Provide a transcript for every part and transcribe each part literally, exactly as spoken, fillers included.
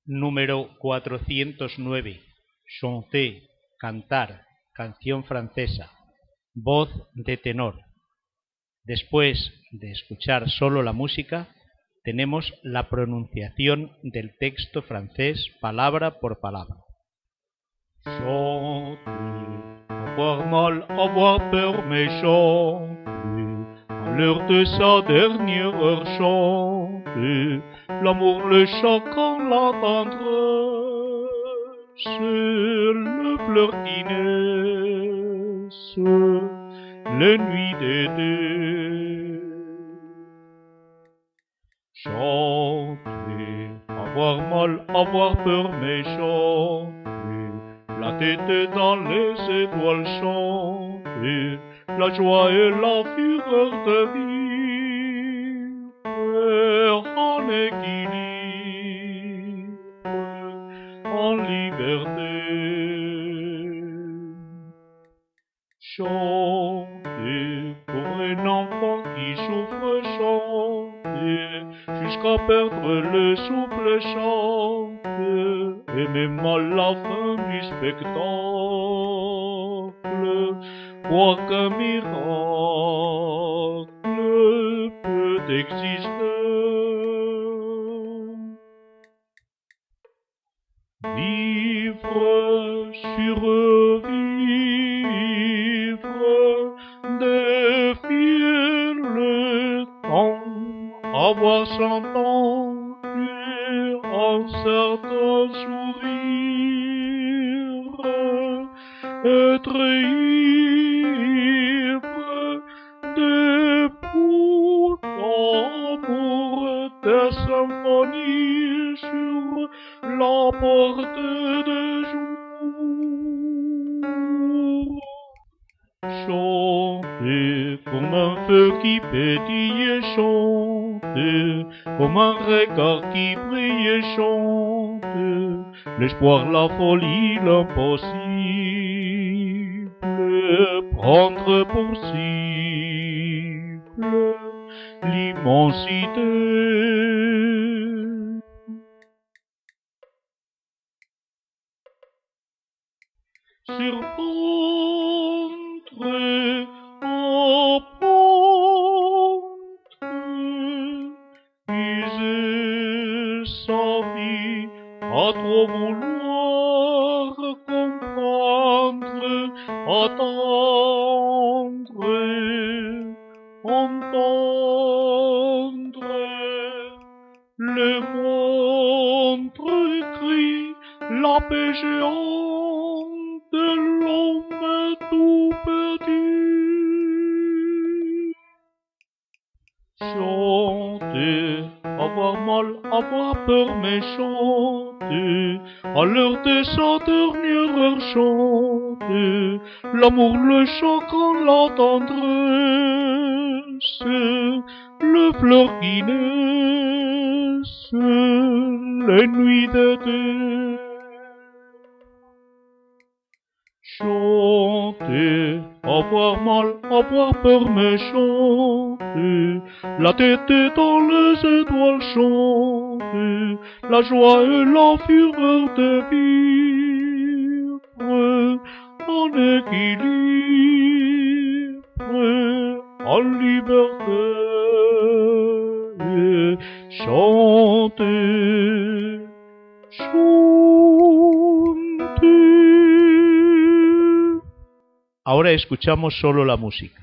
Número cuatrocientos nueve. Chanter, cantar, canción francesa, voz de tenor. Después de escuchar solo la música, tenemos la pronunciación del texto francés palabra por palabra. Chanter, avoir mal, avoir peur, mais chanter, à l'heure de sa dernière heure chanter, l'amour, le chacun, la tendresse, le fleur qui naissent, les nuits d'été. Chanter, avoir mal, avoir peur, mais chanter, la tête dans les étoiles chanter, la joie et la fureur de vivre en équilibre, en liberté. Chanter pour un enfant qui souffre, chanter jusqu'à perdre le souffle, chanter, et même à la fin du spectacle, croire qu'un miracle peut exister. Vivre, survivre, défier le temps, avoir cent ans, un certain sourire, être ivre de pour d'amour, des symphonies sur la porte de jour. Chanter comme un feu qui pétille, chanter comme un regard qui brille, chanter l'espoir, la folie, l'impossible, prendre pour cible l'immensité. Surprendre, apprendre, user sa vie à trop vouloir comprendre, attendre, entendre, le montre crie, la paix géante de l'homme tout petit. Chanter, avoir mal, avoir peur, mais chanter, à l'heure de sa dernière heure chanter, l'amour, le chagrin, la tendresse, le fleur qui naissent, les nuits d'été. Chanter, avoir mal, avoir peur, mais chanter, la tête dans les étoiles chanter, la joie et la fureur de vivre en équilibre, en liberté. Chanter, chanter. Ahora escuchamos solo la música.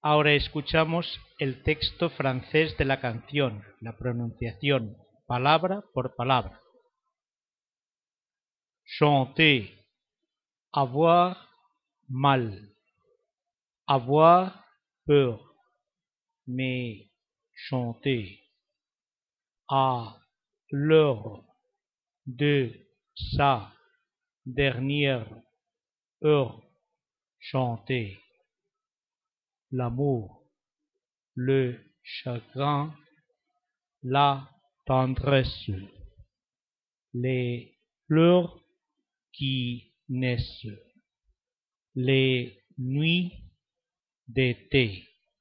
Ahora escuchamos el texto francés de la canción, la pronunciación, palabra por palabra. Chanter, avoir mal, avoir peur, mais chanter. À l'heure de sa dernière heure, chanter. L'amour, le chagrin, la tendresse, les fleurs qui naissent, les nuits d'été.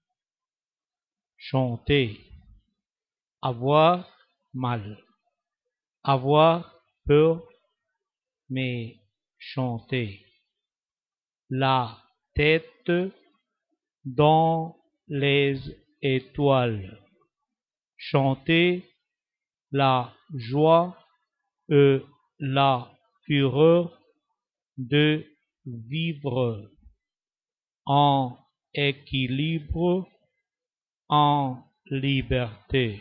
Chanter, avoir mal, avoir peur, mais chanter. La tête dans les étoiles. Chanter la joie et la fureur de vivre en équilibre, en liberté.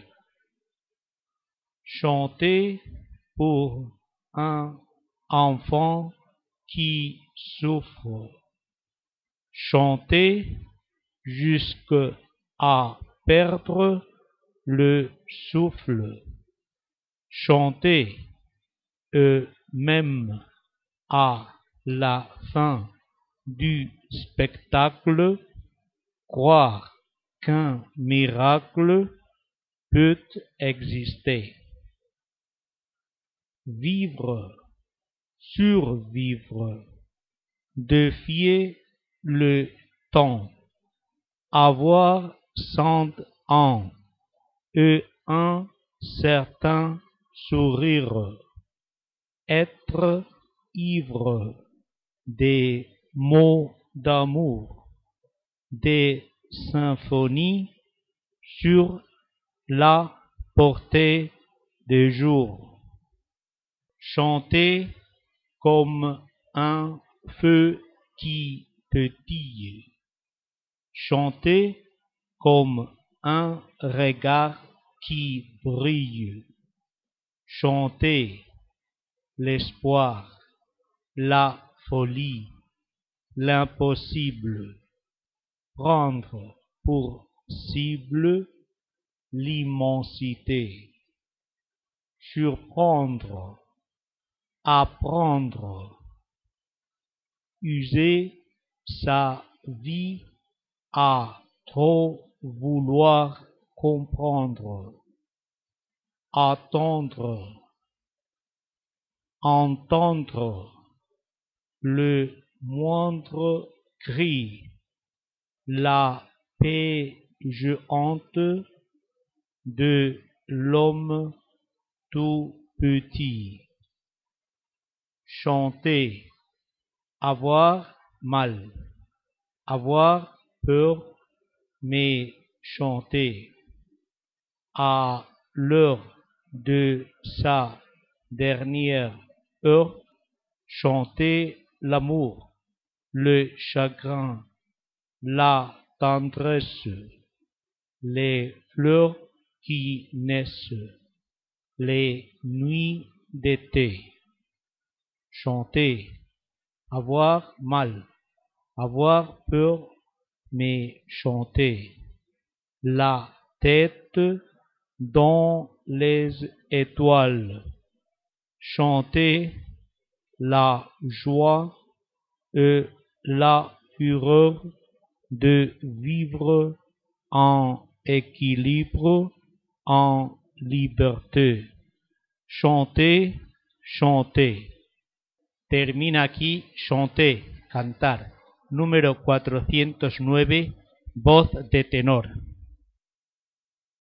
Chanter pour un enfant qui souffre. Chanter jusqu'à perdre le souffle. Chanter et même à la fin du spectacle, croire qu'un miracle peut exister. Vivre, survivre, défier le temps, avoir cent ans et un certain sourire, être ivre des mots d'amour, des symphonies sur la portée des jours. Chanter comme un feu qui pétille. Chanter comme un regard qui brille. Chanter l'espoir, la folie, l'impossible. Prendre pour cible l'immensité. Surprendre, apprendre, user sa vie à trop vouloir comprendre, attendre, entendre le moindre cri, la paix géante de l'homme tout petit. Chanter, avoir mal, avoir peur, mais chanter. À l'heure de sa dernière heure, chanter l'amour, le chagrin, la tendresse, les fleurs qui naissent, les nuits d'été. Chanter, avoir mal, avoir peur, mais chanter. La tête dans les étoiles. Chanter la joie et la fureur de vivre en équilibre, en liberté. Chanter, chanter. Termina aquí chanter, cantar, número cuatrocientos nueve, voz de tenor.